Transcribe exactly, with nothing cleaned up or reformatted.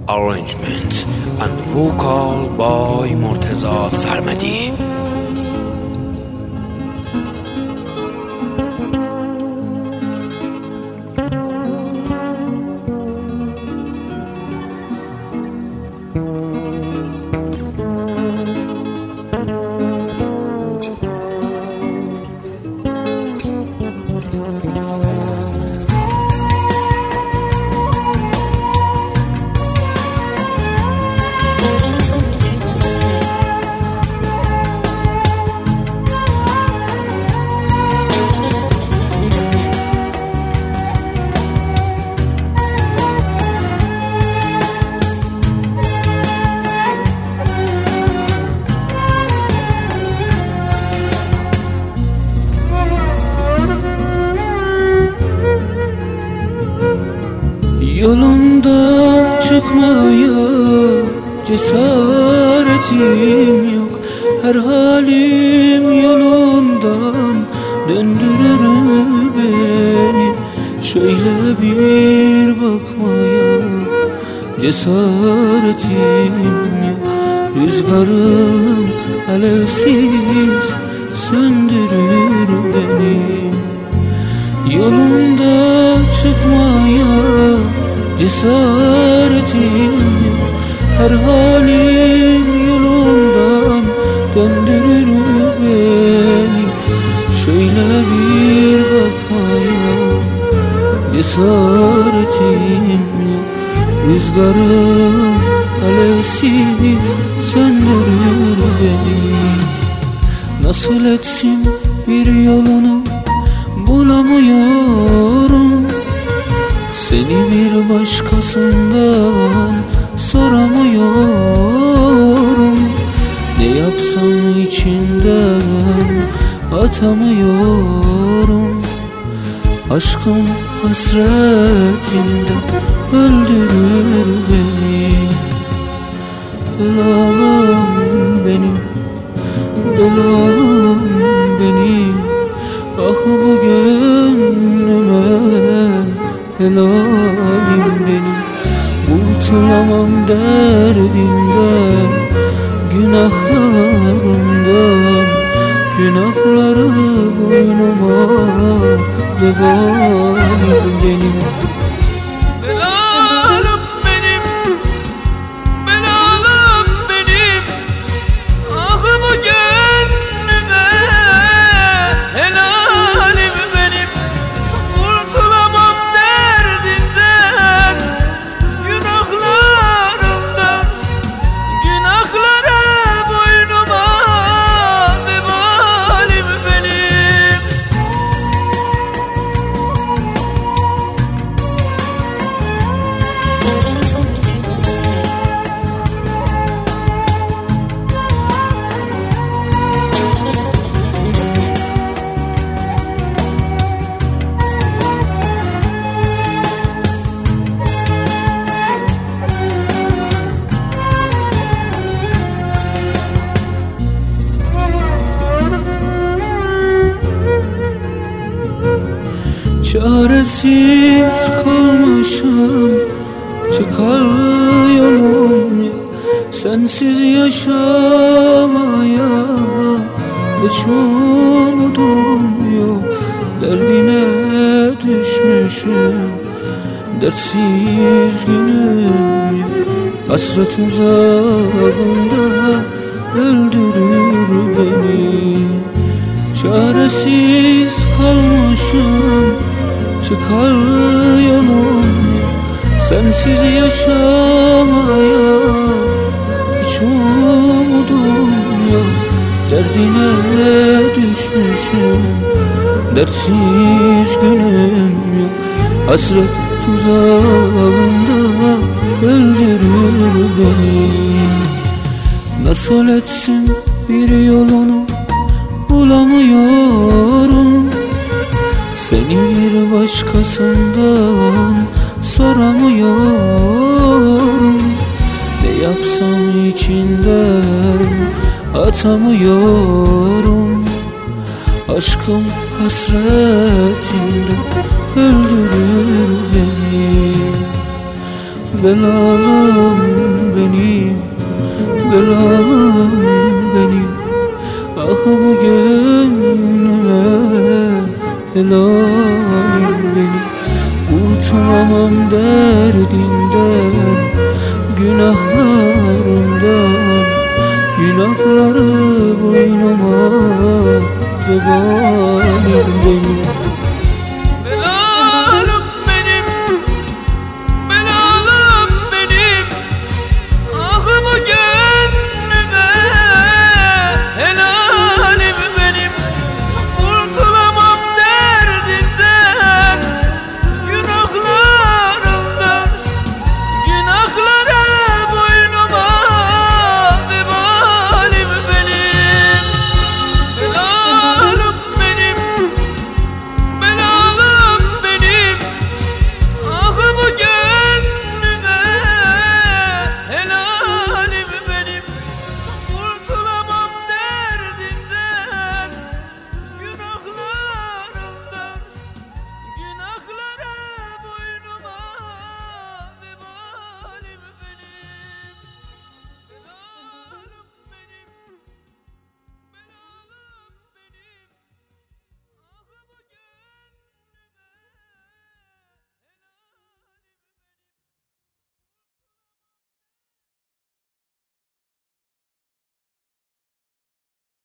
arrangement and vocal by Murteza Sarmadi. Yolunda çıkmaya cesaretim yok. Her halim yolundan döndürür beni. Şöyle bir bakmaya cesaretim yok. Rüzgarım alevsiz söndürür beni. Yolunda çıkmaya cesaretim yok. Her halim yolundan döndürür beni. Şöyle bir bakmaya cesaretim yok. Rüzgarım alevsiz söndürür beni. Nasıl etsin bir yolunu bulamıyorum. Seni bir başkasından soramıyorum. Ne yapsam içinden atamıyorum. Aşkım hasretinden öldürür beni. Belalım benim, belalım benim. Ah bu gönlüme helalim benim. Kurtulamam derdimden, günahlarımdan. Günahları boynuma vebalim benim. Belalım benim, belalım benim. Ah bu gönlüme helalim benim. Kurtulamam derdimden, günahlarımdan. Günahları boynuma vebalim benim. Çaresiz kalmışım, çıkar yolum yok. Sensiz yaşamaya hiç umudum yok. Derdine düşmüşüm, dertsiz günüm yok. Hasret uzağında öldürür beni. Çaresiz kalmışım, çıkar yolum yok. Sensiz yaşamaya hiç umudum yok. Derdine düşmüşüm, dertsiz günüm yok. Hasret tuzağında öldürür beni. Nasıl etsin bir yolunu bulamıyorum. Seni bir başkasından soramıyorum. Ne yapsam içinden atamıyorum. Aşkım hasretinden öldürür beni. Belalım benim, belalım benim. Ah bu gönlüme helalim benim. Kurtulamam derdinden, günahlarımdan. Günahları boynuma vebalim benim.